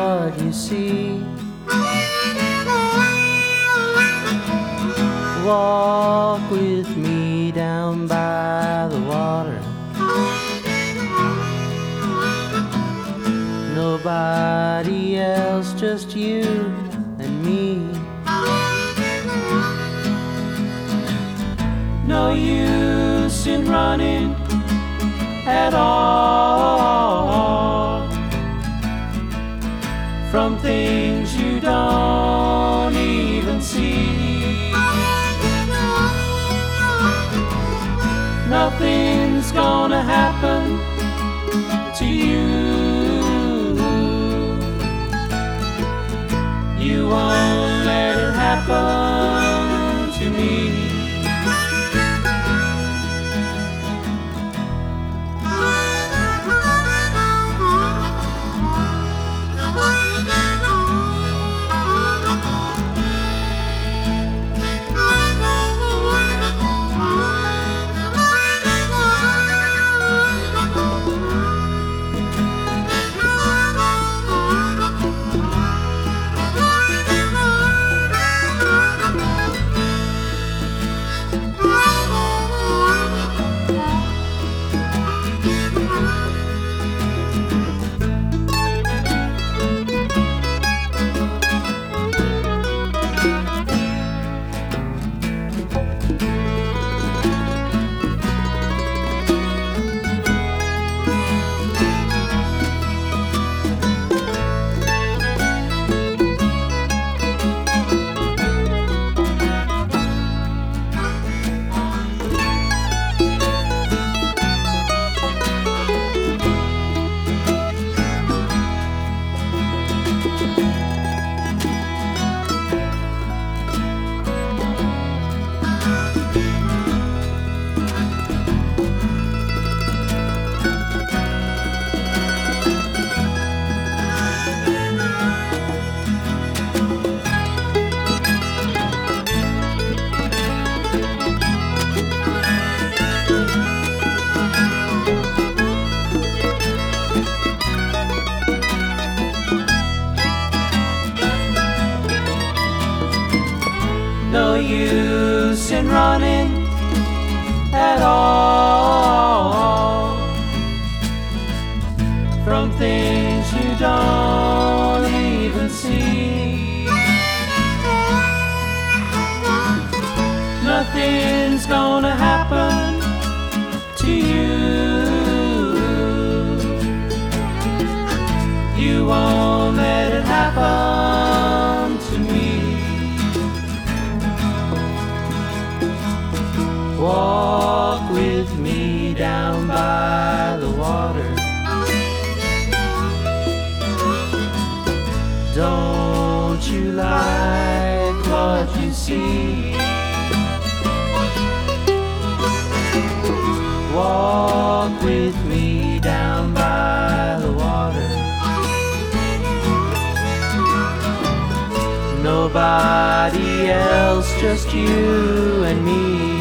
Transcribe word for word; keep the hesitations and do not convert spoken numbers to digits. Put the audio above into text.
what you see. Walk with me down by the water. Nobody else, just you and me. No use in running at all from things you don't even see. Nothing's gonna happen to you. You won't let it happen to me. No use in running at all from things you don't even see. Nothing's gonna happen to you. You won't let it happen to me. Walk with me down by the water. Don't you like what you see? Walk with me down by the water. Nobody else, just you and me.